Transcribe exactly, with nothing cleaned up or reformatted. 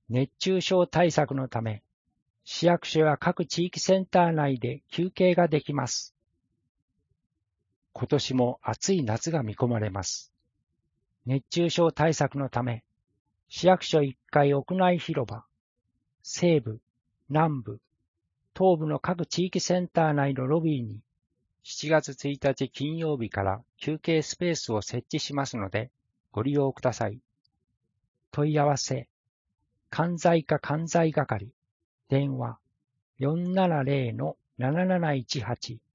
熱中症対策のため、市役所や各地域センター内で休憩ができます。今年も暑い夏が見込まれます。熱中症対策のため、市役所いっかい屋内広場、西部、南部、東部の各地域センター内のロビーにしちがつついたち金曜日から休憩スペースを設置しますのでご利用ください。問い合わせ、関西課関西係、電話 よんななゼロのなななないちはち